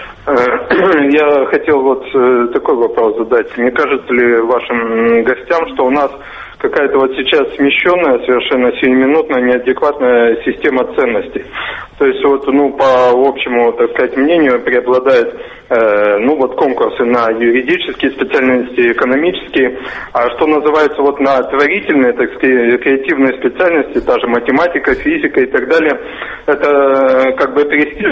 Я хотел вот такой вопрос задать. Не кажется ли вашим гостям, что у нас какая-то вот сейчас смещенная, совершенно сиюминутная, неадекватная система ценностей. То есть вот, ну, по общему, так сказать, мнению преобладает, э, ну, вот конкурсы на юридические специальности, экономические, а что называется вот на творительные, так сказать, креативные специальности, та же математика, физика и так далее, это как бы престиж.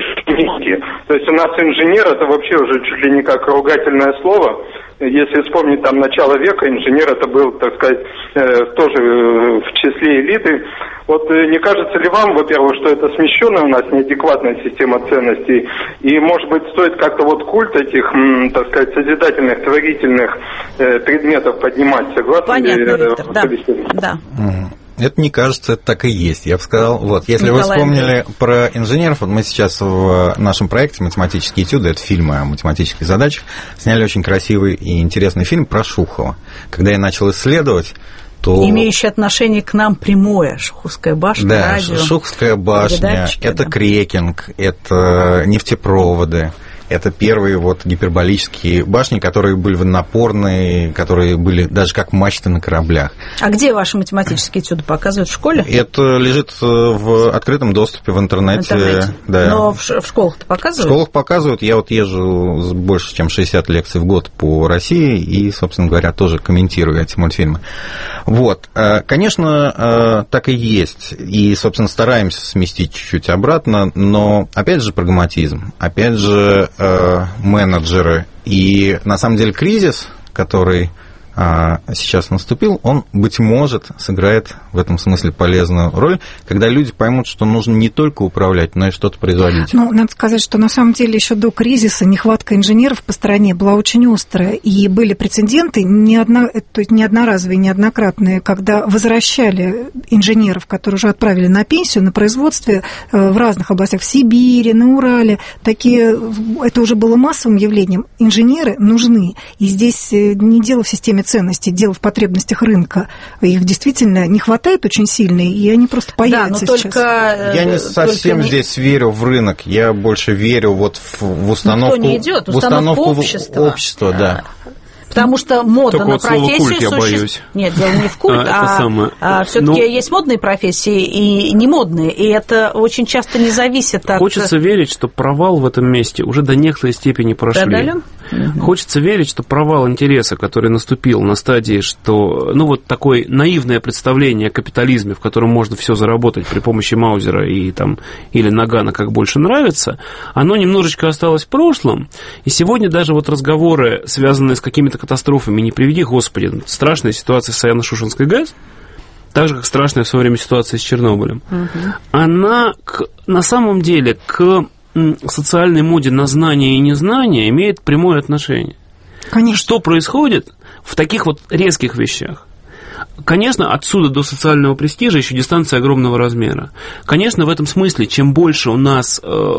То есть у нас инженер, это вообще уже чуть ли не как ругательное слово. Если вспомнить там начало века, инженер это был, так сказать, э, тоже э, в числе элиты. Вот э, не кажется ли вам, во-первых, что это смещенная у нас неадекватная система ценностей, и, может быть, стоит как-то вот культ этих, м, так сказать, созидательных, творительных э, предметов поднимать? Согласны? Понятно, ли, Виктор, да. да. Это не кажется, это так и есть. Я бы сказал, вот, если Николай вы вспомнили Андрей. Про инженеров, вот мы сейчас в нашем проекте «Математические этюды», это фильмы о математических задачах, сняли очень красивый и интересный фильм про Шухова. Когда я начал исследовать, то... Имеющий отношение к нам прямое, Шуховская башня, да, радио. Шуховская башня, это да. крекинг, это нефтепроводы. Это первые вот гиперболические башни, которые были водонапорные, которые были даже как мачты на кораблях. А где ваши математические этюды показывают? В школе? Это лежит в открытом доступе в интернете. В интернете. Да. Но в школах-то показывают? В школах показывают. Я вот езжу больше, чем шестьдесят лекций в год по России и, собственно говоря, тоже комментирую эти мультфильмы. Вот. Конечно, так и есть. И, собственно, стараемся сместить чуть-чуть обратно, но, опять же, прагматизм. Опять же, менеджеры. И на самом деле кризис, который сейчас наступил, он, быть может, сыграет в этом смысле полезную роль, когда люди поймут, что нужно не только управлять, но и что-то производить. Ну, надо сказать, что на самом деле еще до кризиса нехватка инженеров по стране была очень острая, и были прецеденты, не, одно, то есть не одноразовые, неоднократные, когда возвращали инженеров, которые уже отправили на пенсию, на производстве в разных областях, в Сибири, на Урале, такие, это уже было массовым явлением. Инженеры нужны, и здесь не дело в системе ценностей, дело в потребностях рынка. Их действительно не хватает очень сильно, и они просто появятся да, но сейчас. Только, я не совсем не... здесь верю в рынок, я больше верю вот в, в установку, никто не идет, в установку общества. общества, да. Потому что мода Только на вот профессию культ, я суще... боюсь. Нет, дело не в культ, а, а, а все-таки Но... есть модные профессии и немодные, и это очень часто не зависит от... Хочется верить, что провал в этом месте уже до некоторой степени прошли. Продален? Хочется верить, что провал интереса, который наступил на стадии, что, ну, вот такое наивное представление о капитализме, в котором можно все заработать при помощи Маузера и, там, или Нагана, как больше нравится, оно немножечко осталось в прошлом, и сегодня даже вот разговоры, связанные с какими-то катастрофами, не приведи Господи, страшная ситуация с Саяно-Шушенской ГЭС, так же, как страшная в свое время ситуация с Чернобылем, угу. она к, на самом деле к социальной моде на знание и незнание имеет прямое отношение. Конечно. Что происходит в таких вот резких вещах? Конечно, отсюда до социального престижа еще дистанция огромного размера. Конечно, в этом смысле, чем больше у нас,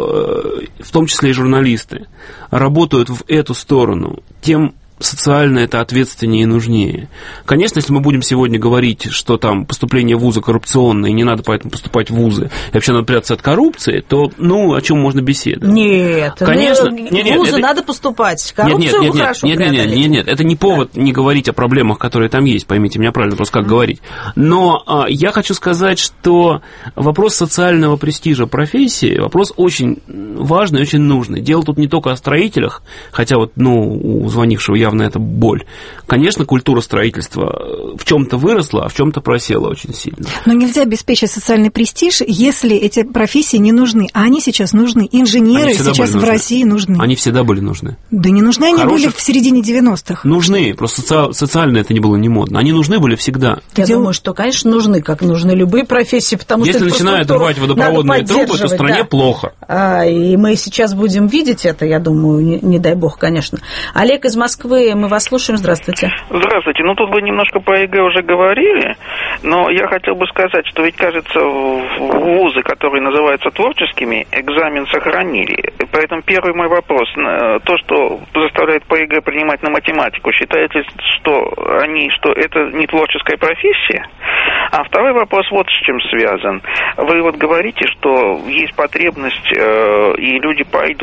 в том числе и журналисты, работают в эту сторону, тем социально это ответственнее и нужнее. Конечно, если мы будем сегодня говорить, что там поступление в вузы коррупционное, и не надо поэтому поступать в вузы, и вообще надо прятаться от коррупции, то, ну, о чем можно беседовать? Нет, конечно, ну, нет, в нет, вузы это... надо поступать. Коррупцию нет, нет, нет, хорошо нет, нет, нет, нет, нет, это не повод да. не говорить о проблемах, которые там есть, поймите меня правильно, просто как mm-hmm. говорить. Но а, я хочу сказать, что вопрос социального престижа профессии, вопрос очень важный, очень нужный. Дело тут не только о строителях, хотя вот, ну, у звонившего явно это боль. Конечно, культура строительства в чем-то выросла, а в чем-то просела очень сильно. Но нельзя обеспечить социальный престиж, если эти профессии не нужны. А они сейчас нужны. Инженеры сейчас в России нужны. Они всегда были нужны. Да не нужны они Хороших... были в середине девяностых. Нужны, просто соци... социально это не было не модно. Они нужны были всегда. Я Дел... думаю, что, конечно, нужны, как нужны любые профессии, потому если что... Если начинают рвать водопроводные трубы, то стране да. плохо. А, и мы сейчас будем видеть это, я думаю, не, не дай бог, конечно. Олег из Москвы, мы вас слушаем. Здравствуйте. Здравствуйте. Ну, тут вы немножко про ЕГЭ уже говорили, но я хотел бы сказать, что ведь, кажется, вузы, которые называются творческими, экзамен сохранили. Поэтому первый мой вопрос. То, что заставляет по ЕГЭ принимать на математику, считаете, что они, что это не творческая профессия? А второй вопрос вот с чем связан. Вы вот говорите, что есть потребность, э, и люди пойдут.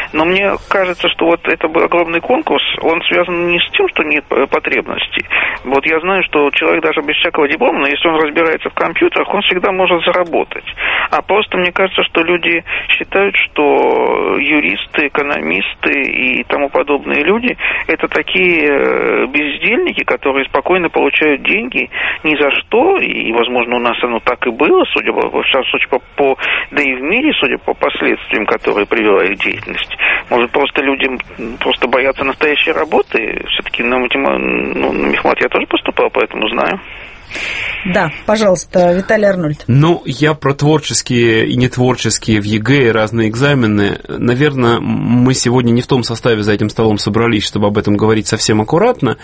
Но мне кажется, что вот это огромный конкурс, он связан не с тем, что нет потребностей. Вот я знаю, что человек даже без всякого диплома, но если он разбирается в компьютерах, он всегда может заработать. А просто мне кажется, что люди считают, что юристы, экономисты и тому подобные люди – это такие бездельники, которые спокойно получают деньги ни за что, и, возможно, у нас оно так и было, судя по, судя по, по да и в мире, судя по последствиям, которые привела их деятельность. Может, просто люди просто боятся настоящей работы? Все-таки на, ну, на мехмат я тоже поступал, поэтому знаю. Да, пожалуйста, Виталий Арнольд. Ну, я про творческие и нетворческие в ЕГЭ и разные экзамены. Наверное, мы сегодня не в том составе за этим столом собрались, чтобы об этом говорить совсем аккуратно.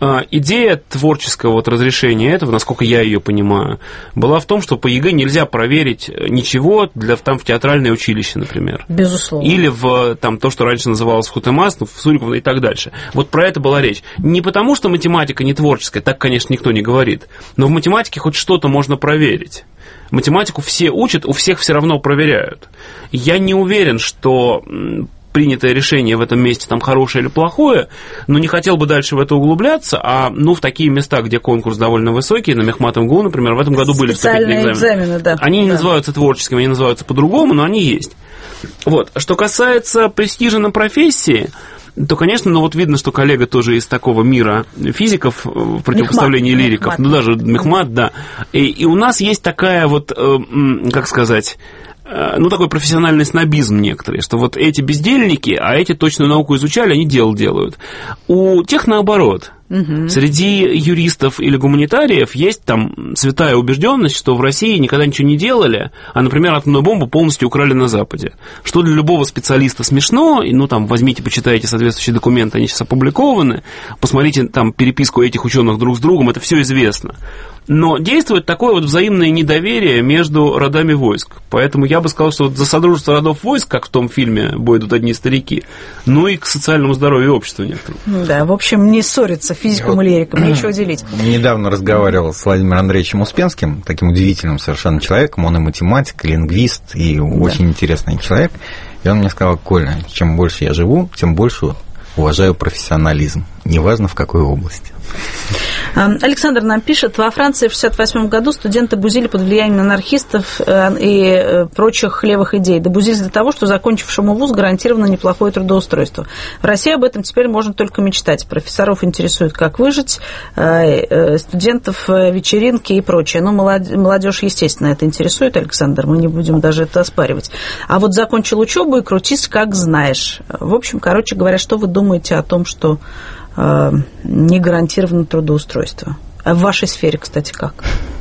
Идея творческого вот разрешения этого, насколько я ее понимаю, была в том, что по ЕГЭ нельзя проверить ничего для, там, в театральное училище, например. Безусловно. Или в там, то, что раньше называлось в Хутемас, в Суриково и так дальше. Вот про это была речь. Не потому, что математика не творческая, так, конечно, никто не говорит. Но в математике хоть что-то можно проверить. Математику все учат, у всех все равно проверяют. Я не уверен, что принятое решение в этом месте там хорошее или плохое, но не хотел бы дальше в это углубляться, а ну, в такие места, где конкурс довольно высокий, на Мехмат эм гэ у, например, в этом году были вступительные экзамены. экзамены да. Они не да. называются творческими, они называются по-другому, но они есть. Вот. Что касается престижа на профессии, то, конечно, ну вот видно, что коллега тоже из такого мира физиков в противопоставлении Мехмат, лириков, Мехмат. ну даже Мехмат, да. И, и у нас есть такая вот, э, как сказать, э, ну такой профессиональный снобизм некоторый, что вот эти бездельники, а эти точную науку изучали, они дело делают. У тех наоборот. Угу. Среди юристов или гуманитариев есть там святая убежденность, что в России никогда ничего не делали, а, например, атомную бомбу полностью украли на Западе. Что для любого специалиста смешно, и, ну, там, возьмите, почитайте соответствующие документы, они сейчас опубликованы, посмотрите там переписку этих ученых друг с другом, это все известно. Но действует такое вот взаимное недоверие между родами войск. Поэтому я бы сказал, что вот за содружество родов войск, как в том фильме «Бой идут одни старики», ну и к социальному здоровью общества некоторым. Да, в общем, не ссориться физикам вот, и лирикам, нечего делить. Недавно разговаривал с Владимиром Андреевичем Успенским, таким удивительным совершенно человеком, он и математик, и лингвист, и да. очень интересный человек. И он мне сказал: Коля, чем больше я живу, тем больше уважаю профессионализм, неважно в какой области. Александр нам пишет: во Франции в шестьдесят восьмом году студенты бузили под влиянием анархистов и прочих левых идей. Добузились до того, что закончившему вуз гарантировано неплохое трудоустройство. В России об этом теперь можно только мечтать. Профессоров интересует, как выжить, студентов вечеринки и прочее. Ну, молодежь, естественно, это интересует, Александр, мы не будем даже это оспаривать. А вот закончил учебу и крутись, как знаешь. В общем, короче говоря, что вы думаете о том, что не гарантировано трудоустройство? А в вашей сфере, кстати, как?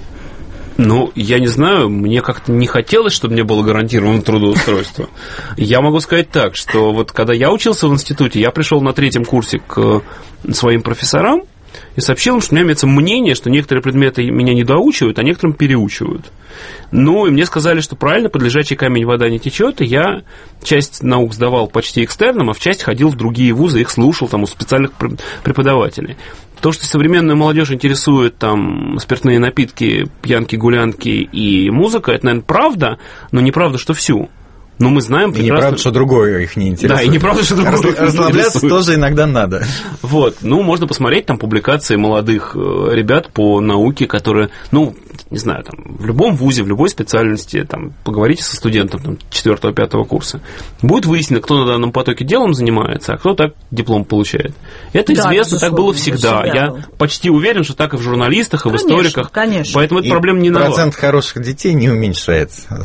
Ну, я не знаю, мне как-то не хотелось, чтобы мне было гарантировано трудоустройство. Я могу сказать так, что вот когда я учился в институте, я пришел на третьем курсе к своим профессорам и сообщил им, что у меня имеется мнение, что некоторые предметы меня не доучивают, а некоторым переучивают. Ну, и мне сказали, что правильно, под лежачий камень вода не течет, и я часть наук сдавал почти экстерном, а в часть ходил в другие вузы, их слушал там у специальных преподавателей. То, что современную молодежь интересует там спиртные напитки, пьянки, гулянки и музыка, это, наверное, правда, но неправда, что всю. Но мы знаем прекрасно... И неправда, что другое их не интересует. Да, и неправда, что другое их не интересует. Расслабляться тоже иногда надо. Вот, ну, можно посмотреть там публикации молодых ребят по науке, которые, ну, не знаю, там, в любом вузе, в любой специальности, там, поговорите со студентом там, четвёртого-пятого курса. Будет выяснено, кто на данном потоке делом занимается, а кто так диплом получает. Это да, известно, так было всегда. Я было. почти уверен, что так и в журналистах, и в конечно, историках. Конечно. Поэтому эта проблема не нова. Процент хороших детей не уменьшается.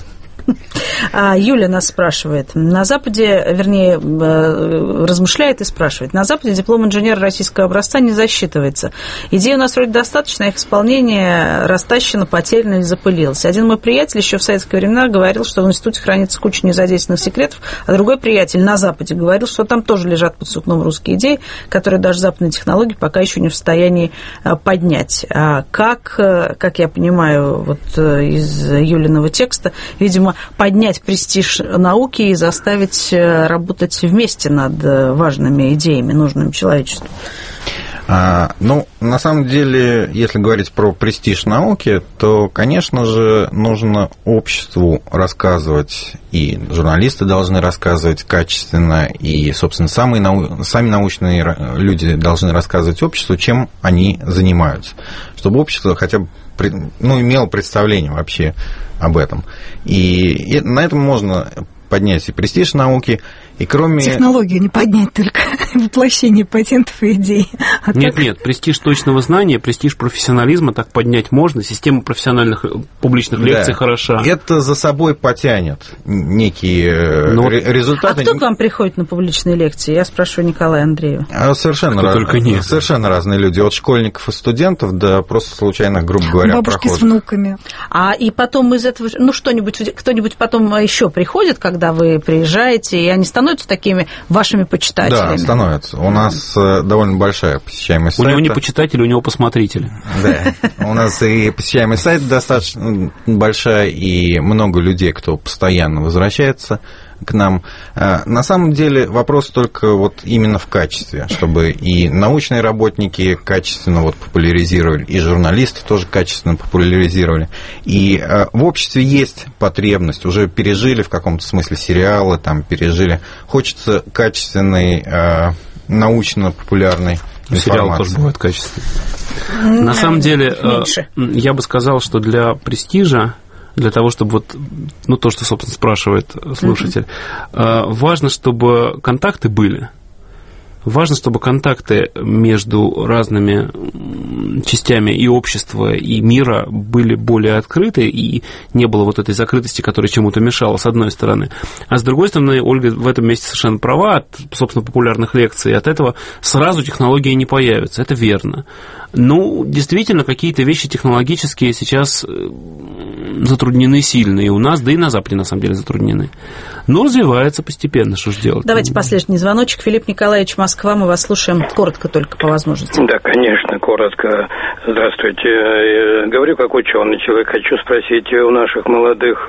Юля нас спрашивает. На Западе, вернее, размышляет и спрашивает. На Западе диплом инженера российского образца не засчитывается. Идей у нас вроде достаточно, их исполнение растащено, потеряно или запылилось. Один мой приятель еще в советские времена говорил, что в институте хранится куча незадействованных секретов, а другой приятель на Западе говорил, что там тоже лежат под сукном русские идеи, которые даже западные технологии пока еще не в состоянии поднять. А как, как я понимаю, вот из Юлиного текста, видимо, поднять престиж науки и заставить работать вместе над важными идеями, нужными человечеству? А, ну, на самом деле, если говорить про престиж науки, то, конечно же, нужно обществу рассказывать, и журналисты должны рассказывать качественно, и, собственно, самые нау... сами научные люди должны рассказывать обществу, чем они занимаются, чтобы общество хотя бы ну, имело представление вообще об этом. И на этом можно поднять и престиж науки, и кроме... Технологию не поднять, только воплощение патентов и идей. А нет, так... нет, престиж точного знания, престиж профессионализма так поднять можно, система профессиональных публичных лекций да. хороша. Это за собой потянет некие Но... результаты. А кто к вам приходит на публичные лекции? Я спрашиваю Николая Андреева. Совершенно, раз... только нет. Совершенно разные люди, от школьников и студентов до просто случайных, грубо говоря, бабушки прохожих. С внуками. А и потом из этого, ну что-нибудь, кто-нибудь потом еще приходит, когда вы приезжаете, и они становятся такими вашими почитателями? Да, становятся. У нас довольно большая посещаемость сайта. У него не почитатели, у него посмотрители. Да, у нас и посещаемость сайта достаточно большая, и много людей, кто постоянно возвращается к нам. На самом деле вопрос только вот именно в качестве, чтобы и научные работники качественно вот популяризировали, и журналисты тоже качественно популяризировали. И в обществе есть потребность, уже пережили в каком-то смысле сериалы, там пережили. Хочется качественной, научно-популярной информации. Сериалы тоже бывают качественные. На самом деле, меньше. Я бы сказал, что для престижа, для того, чтобы вот, ну, то, что, собственно, спрашивает слушатель, mm-hmm. важно, чтобы контакты были. Важно, чтобы контакты между разными частями и общества, и мира были более открыты, и не было вот этой закрытости, которая чему-то мешала, с одной стороны. А с другой стороны, Ольга в этом месте совершенно права, от, собственно, популярных лекций, от этого сразу технологии не появятся, это верно. Ну, действительно, какие-то вещи технологические сейчас затруднены сильно и у нас, да и на Западе, на самом деле, затруднены. Но развивается постепенно, что же делать? Давайте последний звоночек. Филипп Николаевич, Москва, мы вас слушаем коротко только по возможности. Да, конечно, коротко. Здравствуйте. Я говорю как ученый человек. Хочу спросить у наших молодых,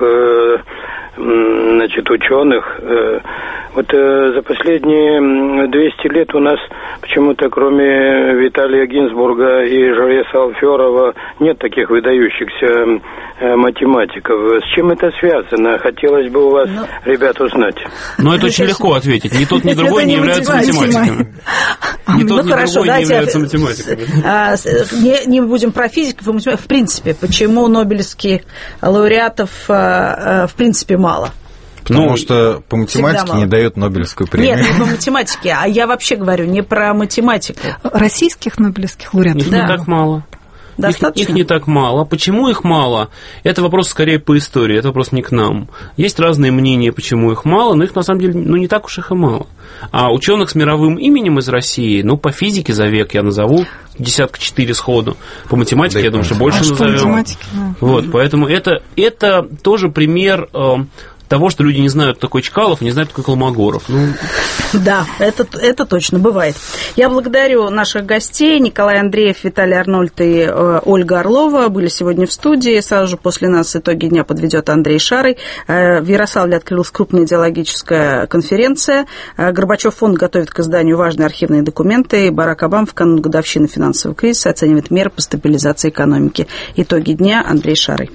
значит, ученых. Вот за последние двести лет у нас почему-то, кроме Виталия Гинзбурга и Жореса Алферова, нет таких выдающихся математиков. С чем это связано? Хотелось бы у вас, Но... ребят, узнать. Ну, это очень легко ответить. Ни тот, ни другой не являются математиками. Ни тот, ни другой не являются математиками. Не будем про физиков и математиков. В принципе, почему нобелевских лауреатов в принципе мало? Потому ну, что по математике не дают Нобелевскую премию. Нет, не по математике, а я вообще говорю не про математику. Российских Нобелевских лауреатов? Их да. не так мало. Их, их не так мало. Почему их мало? Это вопрос скорее по истории, это вопрос не к нам. Есть разные мнения, почему их мало, но их на самом деле ну, не так уж их и мало. А ученых с мировым именем из России, ну, по физике за век я назову десятка четыре сходу. По математике, да, я думаю, что больше а назовем. Что да. Вот, поэтому это, это тоже пример того, что люди не знают, кто такой Чкалов, не знают, кто такой Колмогоров. Ну... Да, это, это точно бывает. Я благодарю наших гостей. Николай Андреев, Виталий Арнольд и э, Ольга Орлова были сегодня в студии. Сразу же после нас итоги дня подведет Андрей Шарый. Э, в Ярославле открылась крупная идеологическая конференция. Э, Горбачев фонд готовит к изданию важные архивные документы. Барак Обама в канун годовщины финансового кризиса оценивает меры по стабилизации экономики. Итоги дня. Андрей Шарый.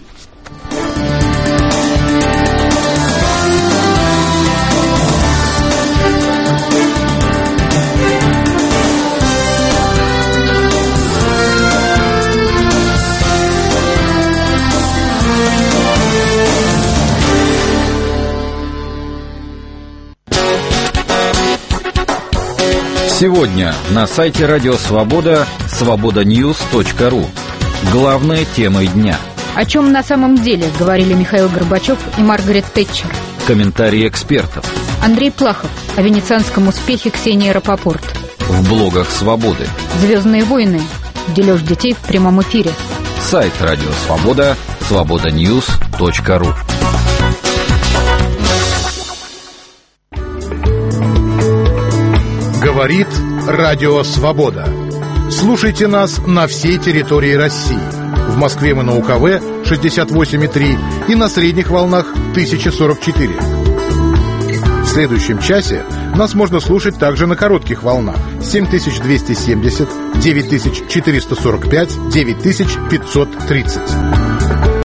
Сегодня на сайте Радио Свобода свобода ньюс точка ру. Главные темы дня. О чем на самом деле говорили Михаил Горбачев и Маргарет Тэтчер. Комментарии экспертов. Андрей Плахов о венецианском успехе Ксении Рапопорт. В блогах Свободы. Звездные войны. Дележ детей в прямом эфире. Сайт Радио Свобода свобода ньюс точка ру. Говорит Радио Свобода. Слушайте нас на всей территории России. В Москве мы на УКВ шестьдесят восемь и три и на средних волнах тысяча сорок четыре. следующем часе нас можно слушать также на коротких волнах семь тысяч двести семьдесят, девять тысяч четыреста сорок пять, девять тысяч пятьсот тридцать.